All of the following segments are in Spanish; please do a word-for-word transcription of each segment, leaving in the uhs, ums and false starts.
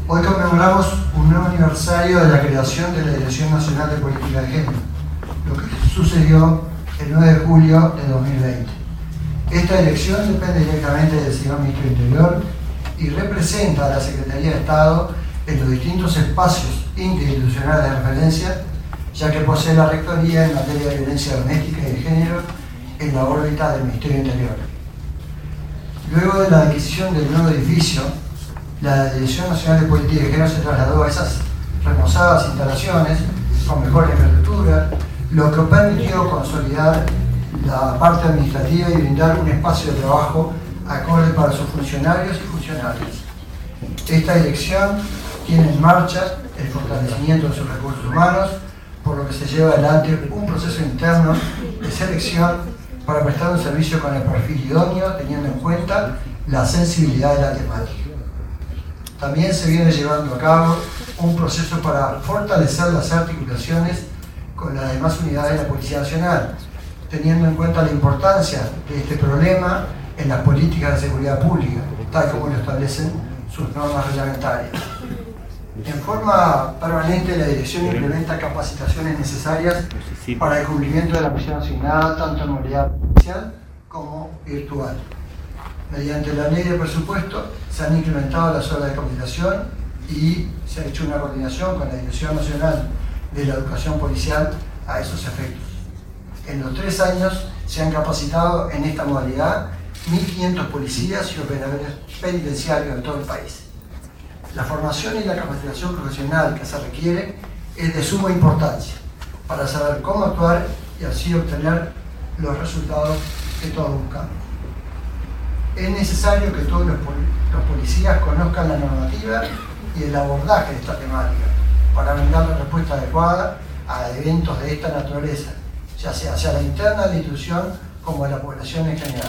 Hoy conmemoramos un nuevo aniversario de la creación de la Dirección Nacional de Política de Género, lo que sucedió el nueve de julio de dos mil veinte. Esta dirección depende directamente del señor Ministro del Interior y representa a la Secretaría de Estado en los distintos espacios interinstitucionales de referencia, ya que posee la rectoría en materia de violencia doméstica y de género en la órbita del Ministerio del Interior. Luego de la adquisición del nuevo edificio, la Dirección Nacional de Política de Género se trasladó a esas remozadas instalaciones con mejor infraestructura, lo que permitió consolidar la parte administrativa y brindar un espacio de trabajo acorde para sus funcionarios y funcionarias. Esta dirección tiene en marcha el fortalecimiento de sus recursos humanos, por lo que se lleva adelante un proceso interno de selección para prestar un servicio con el perfil idóneo, teniendo en cuenta la sensibilidad de la temática. También se viene llevando a cabo un proceso para fortalecer las articulaciones con las demás unidades de la Policía Nacional, teniendo en cuenta la importancia de este problema en las políticas de seguridad pública, tal como lo establecen sus normas reglamentarias. En forma permanente, la Dirección implementa capacitaciones necesarias para el cumplimiento de la misión asignada, tanto en modalidad presencial como virtual. Mediante la ley de presupuesto se han incrementado las horas de capacitación y se ha hecho una coordinación con la Dirección Nacional de la Educación Policial a esos efectos. En los tres años se han capacitado en esta modalidad mil quinientos policías y operadores penitenciarios de todo el país. La formación y la capacitación profesional que se requiere es de suma importancia para saber cómo actuar y así obtener los resultados que todos buscamos. Es necesario que todos los, pol los policías conozcan la normativa y el abordaje de esta temática para brindar la respuesta adecuada a eventos de esta naturaleza, ya sea hacia la interna de la institución como a la población en general.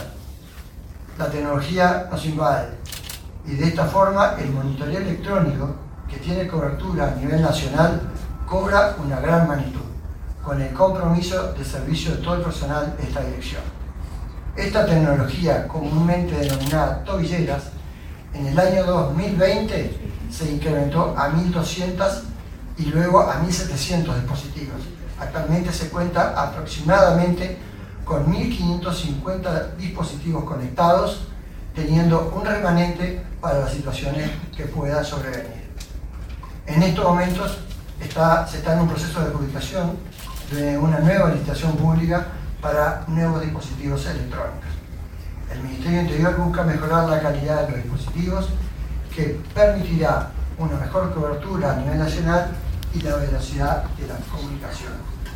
La tecnología nos invade y de esta forma el monitoreo electrónico, que tiene cobertura a nivel nacional, cobra una gran magnitud, con el compromiso de servicio de todo el personal de esta dirección. Esta tecnología, comúnmente denominada tobilleras, en el año dos mil veinte se incrementó a mil doscientos y luego a mil setecientos dispositivos. Actualmente se cuenta aproximadamente con mil quinientos cincuenta dispositivos conectados, teniendo un remanente para las situaciones que puedan sobrevenir. En estos momentos está, se está en un proceso de publicación de una nueva licitación pública para nuevos dispositivos electrónicos. El Ministerio del Interior busca mejorar la calidad de los dispositivos, que permitirá una mejor cobertura a nivel nacional y la velocidad de la comunicación.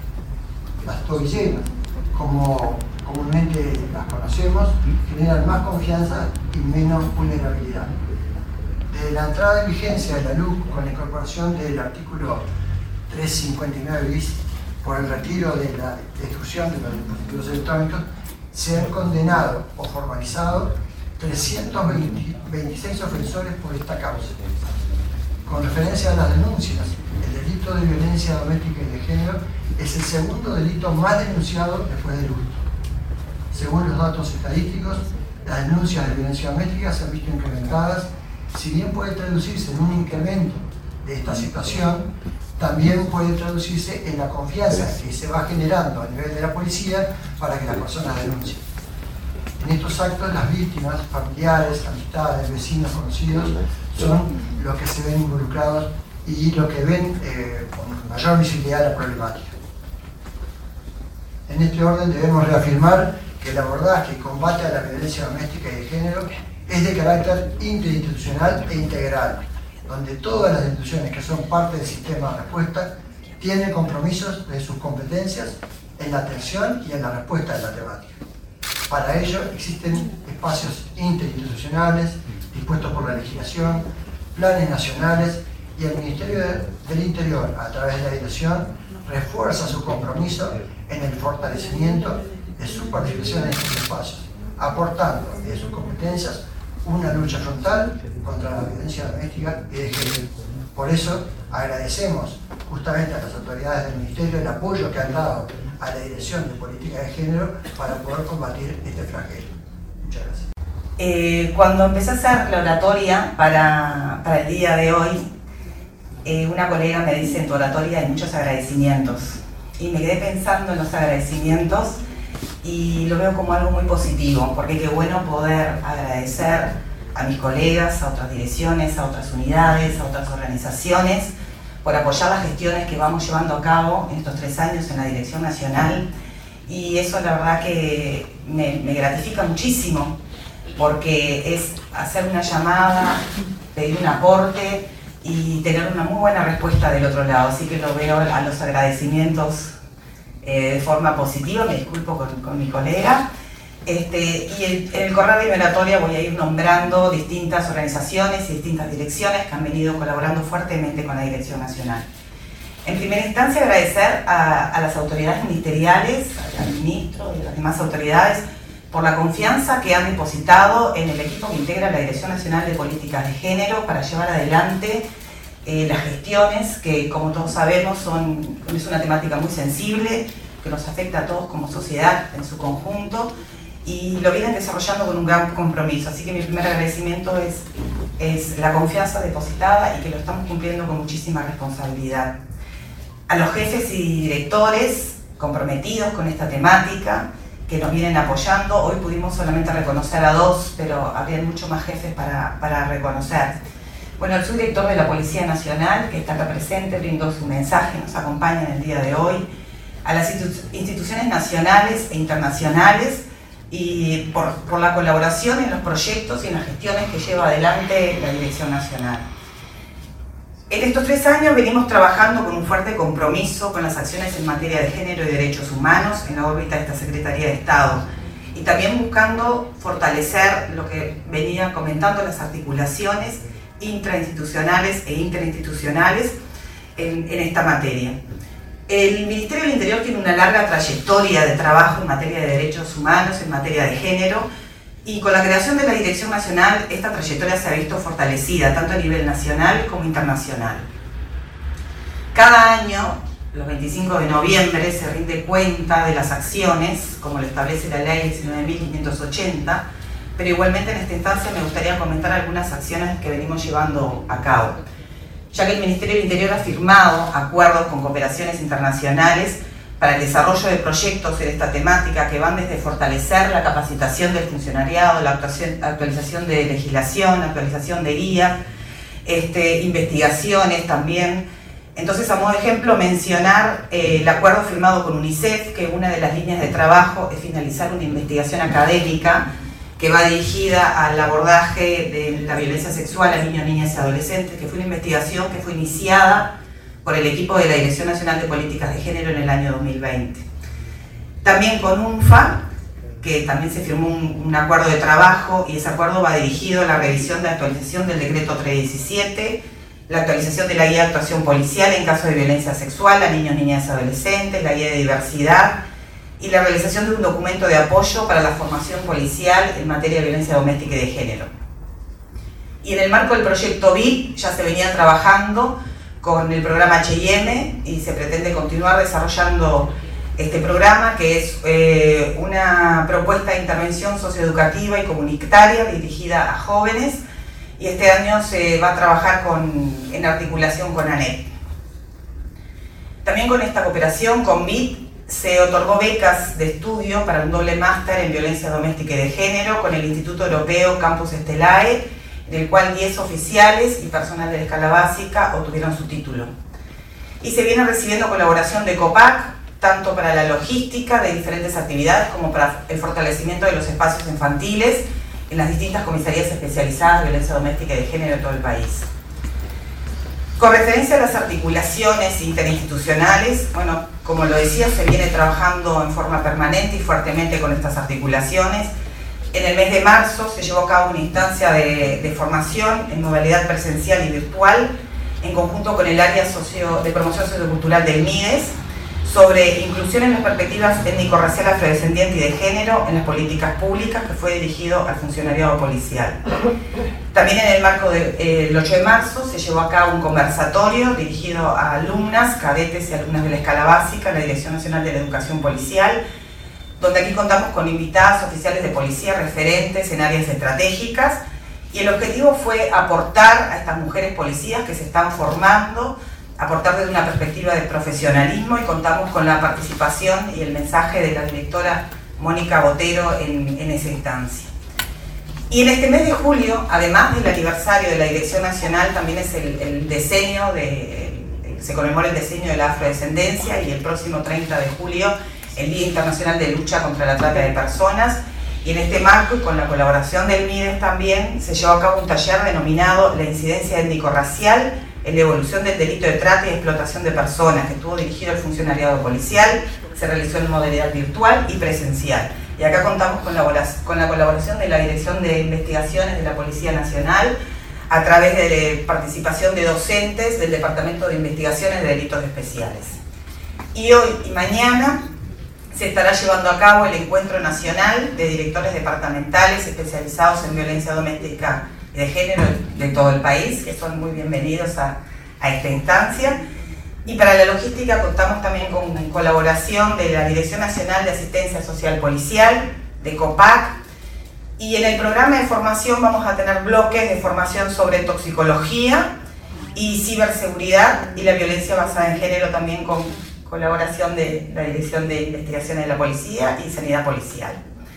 Las tobilleras, como comúnmente las conocemos, generan más confianza y menos vulnerabilidad. Desde la entrada en vigencia de la L U C, con la incorporación del artículo trescientos cincuenta y nueve bis por el retiro de la destrucción de los dispositivos electrónicos, se han condenado o formalizado trescientos veintiséis ofensores por esta causa. Con referencia a las denuncias, el delito de violencia doméstica y de género es el segundo delito más denunciado después del hurto. Según los datos estadísticos, las denuncias de violencia doméstica se han visto incrementadas. Si bien puede traducirse en un incremento de esta situación, también puede traducirse en la confianza que se va generando a nivel de la policía para que las personas denuncien. En estos actos, las víctimas, familiares, amistades, vecinos, conocidos, son los que se ven involucrados y los que ven eh, con mayor visibilidad la problemática. En este orden debemos reafirmar que el abordaje y combate a la violencia doméstica y de género es de carácter interinstitucional e integral, donde todas las instituciones que son parte del sistema de respuesta tienen compromisos de sus competencias en la atención y en la respuesta de la temática. Para ello existen espacios interinstitucionales dispuestos por la legislación, planes nacionales, y el Ministerio del Interior, a través de la Dirección, refuerza su compromiso en el fortalecimiento de su participación en estos espacios, aportando de sus competencias una lucha frontal contra la violencia doméstica y de género. Por eso agradecemos justamente a las autoridades del Ministerio el apoyo que han dado a la Dirección de Política de Género para poder combatir este flagelo. Muchas gracias. Eh, cuando empecé a hacer la oratoria para, para el día de hoy, eh, una colega me dice: en tu oratoria hay muchos agradecimientos. Y me quedé pensando en los agradecimientos y lo veo como algo muy positivo, porque qué bueno poder agradecer a mis colegas, a otras direcciones, a otras unidades, a otras organizaciones, por apoyar las gestiones que vamos llevando a cabo en estos tres años en la Dirección Nacional. Y eso la verdad que me, me gratifica muchísimo, porque es hacer una llamada, pedir un aporte y tener una muy buena respuesta del otro lado. Así que lo veo a los agradecimientos eh, de forma positiva. Me disculpo con, con mi colega. Este, y el, en el correo de mi oratoria voy a ir nombrando distintas organizaciones y distintas direcciones que han venido colaborando fuertemente con la Dirección Nacional. En primera instancia, agradecer a, a las autoridades ministeriales, al ministro y a las demás autoridades, por la confianza que han depositado en el equipo que integra la Dirección Nacional de Políticas de Género para llevar adelante eh, las gestiones que, como todos sabemos, son, es una temática muy sensible, que nos afecta a todos como sociedad en su conjunto, y lo vienen desarrollando con un gran compromiso. Así que mi primer agradecimiento es, es la confianza depositada y que lo estamos cumpliendo con muchísima responsabilidad. A los jefes y directores comprometidos con esta temática, que nos vienen apoyando. Hoy pudimos solamente reconocer a dos, pero habría muchos más jefes para, para reconocer. Bueno, el subdirector de la Policía Nacional, que está acá presente, brindó su mensaje, nos acompaña en el día de hoy. A las instituciones nacionales e internacionales, y por, por la colaboración en los proyectos y en las gestiones que lleva adelante la Dirección Nacional. En estos tres años venimos trabajando con un fuerte compromiso con las acciones en materia de género y derechos humanos en la órbita de esta Secretaría de Estado, y también buscando fortalecer lo que venía comentando, las articulaciones intrainstitucionales e interinstitucionales en, en esta materia. El Ministerio del Interior tiene una larga trayectoria de trabajo en materia de derechos humanos, en materia de género, y con la creación de la Dirección Nacional esta trayectoria se ha visto fortalecida, tanto a nivel nacional como internacional. Cada año, los veinticinco de noviembre, se rinde cuenta de las acciones, como lo establece la Ley diecinueve mil quinientos ochenta, pero igualmente en esta instancia me gustaría comentar algunas acciones que venimos llevando a cabo, ya que el Ministerio del Interior ha firmado acuerdos con cooperaciones internacionales para el desarrollo de proyectos en esta temática que van desde fortalecer la capacitación del funcionariado, la actualización de legislación, actualización de guías, este, investigaciones también. Entonces, a modo de ejemplo, mencionar eh, el acuerdo firmado con UNICEF, que una de las líneas de trabajo es finalizar una investigación académica que va dirigida al abordaje de la violencia sexual a niños, niñas y adolescentes, que fue una investigación que fue iniciada por el equipo de la Dirección Nacional de Políticas de Género en el año dos mil veinte. También con UNFA, que también se firmó un, un acuerdo de trabajo, y ese acuerdo va dirigido a la revisión de actualización del decreto trescientos diecisiete, la actualización de la guía de actuación policial en caso de violencia sexual a niños, niñas y adolescentes, la guía de diversidad, y la realización de un documento de apoyo para la formación policial en materia de violencia doméstica y de género. Y en el marco del proyecto V I P ya se venía trabajando con el programa H I M, y se pretende continuar desarrollando este programa, que es eh, una propuesta de intervención socioeducativa y comunitaria dirigida a jóvenes, y este año se va a trabajar con, en articulación con ANEP. También con esta cooperación con V I P se otorgó becas de estudio para un doble máster en violencia doméstica y de género con el Instituto Europeo Campus Stelae, del cual diez oficiales y personal de la escala básica obtuvieron su título. Y se viene recibiendo colaboración de COPAC, tanto para la logística de diferentes actividades como para el fortalecimiento de los espacios infantiles en las distintas comisarías especializadas de violencia doméstica y de género de todo el país. Con referencia a las articulaciones interinstitucionales, bueno, como lo decía, se viene trabajando en forma permanente y fuertemente con estas articulaciones. En el mes de marzo se llevó a cabo una instancia de, de formación en modalidad presencial y virtual, en conjunto con el área socio, de promoción sociocultural del MIDES, sobre inclusión en las perspectivas étnico-racial, afrodescendiente y de género en las políticas públicas, que fue dirigido al funcionariado policial. También en el marco del de, eh, ocho de marzo se llevó a cabo un conversatorio dirigido a alumnas, cadetes y alumnas de la escala básica, la Dirección Nacional de la Educación Policial, donde aquí contamos con invitadas oficiales de policía referentes en áreas estratégicas, y el objetivo fue aportar a estas mujeres policías que se están formando, aportar desde una perspectiva de profesionalismo, y contamos con la participación y el mensaje de la directora Mónica Botero en, en esa instancia. Y en este mes de julio, además del aniversario de la Dirección Nacional, también es el, el diseño de, se conmemora el diseño de la afrodescendencia, y el próximo treinta de julio el Día Internacional de Lucha contra la Trata de Personas. Y en este marco, y con la colaboración del MIDES también, se llevó a cabo un taller denominado La incidencia étnico-racial en la evolución del delito de trata y explotación de personas, que estuvo dirigido al funcionariado policial, se realizó en modalidad virtual y presencial. Y acá contamos con la, con la colaboración de la Dirección de Investigaciones de la Policía Nacional, a través de la participación de docentes del Departamento de Investigaciones de Delitos Especiales. Y hoy y mañana se estará llevando a cabo el Encuentro Nacional de Directores Departamentales especializados en violencia doméstica y de género de todo el país, que son muy bienvenidos a, a esta instancia. Y para la logística contamos también con colaboración de la Dirección Nacional de Asistencia Social Policial, de COPAC, y en el programa de formación vamos a tener bloques de formación sobre toxicología y ciberseguridad y la violencia basada en género, también con colaboración de la Dirección de Investigaciones de la Policía y Sanidad Policial.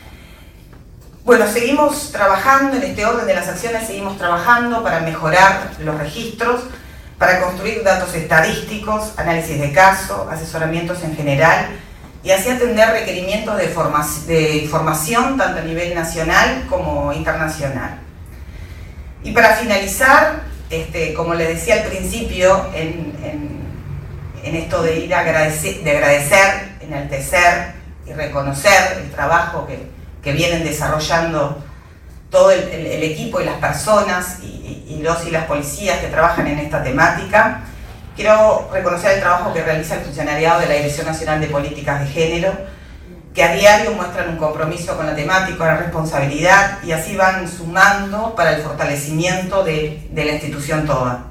Bueno, seguimos trabajando en este orden de las acciones, seguimos trabajando para mejorar los registros, para construir datos estadísticos, análisis de caso, asesoramientos en general, y así atender requerimientos de, de información tanto a nivel nacional como internacional. Y para finalizar, este, como les decía al principio, en, en, en esto de ir a agradecer, de agradecer, enaltecer y reconocer el trabajo que, que vienen desarrollando todo el, el, el equipo y las personas y, y, y los y las policías que trabajan en esta temática, quiero reconocer el trabajo que realiza el funcionariado de la Dirección Nacional de Políticas de Género, que a diario muestran un compromiso con la temática, la responsabilidad, y así van sumando para el fortalecimiento de, de la institución toda.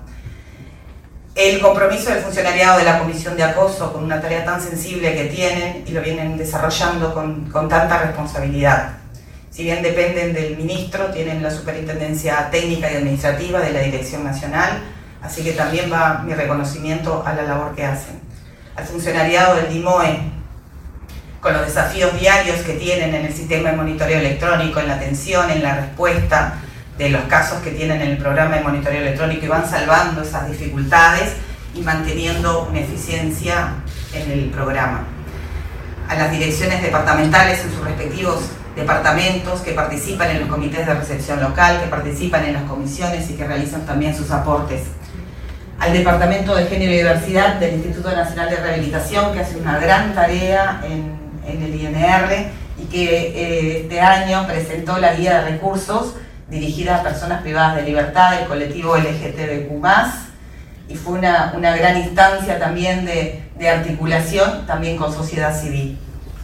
El compromiso del funcionariado de la Comisión de Acoso con una tarea tan sensible que tienen y lo vienen desarrollando con, con tanta responsabilidad. Si bien dependen del ministro, tienen la superintendencia técnica y administrativa de la Dirección Nacional, así que también va mi reconocimiento a la labor que hacen. Al funcionariado del DIMOE, con los desafíos diarios que tienen en el sistema de monitoreo electrónico, en la atención, en la respuesta de los casos que tienen en el programa de monitoreo electrónico, y van salvando esas dificultades y manteniendo una eficiencia en el programa. A las direcciones departamentales en sus respectivos departamentos, que participan en los comités de recepción local, que participan en las comisiones y que realizan también sus aportes. Al Departamento de Género y Diversidad del Instituto Nacional de Rehabilitación, que hace una gran tarea en, en el I N R y que eh, este año presentó la guía de recursos dirigida a personas privadas de libertad del colectivo L G T B Q más, y fue una, una gran instancia también de, de articulación también con sociedad civil.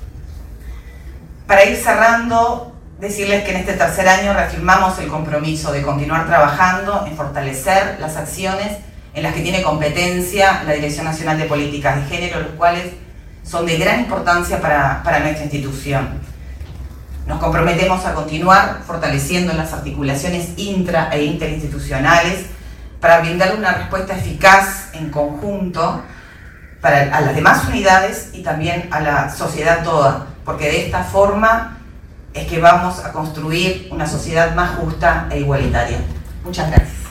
Para ir cerrando, decirles que en este tercer año reafirmamos el compromiso de continuar trabajando en fortalecer las acciones en las que tiene competencia la Dirección Nacional de Políticas de Género, los cuales son de gran importancia para, para nuestra institución. Nos comprometemos a continuar fortaleciendo las articulaciones intra e interinstitucionales para brindar una respuesta eficaz en conjunto para, a las demás unidades y también a la sociedad toda, porque de esta forma es que vamos a construir una sociedad más justa e igualitaria. Muchas gracias.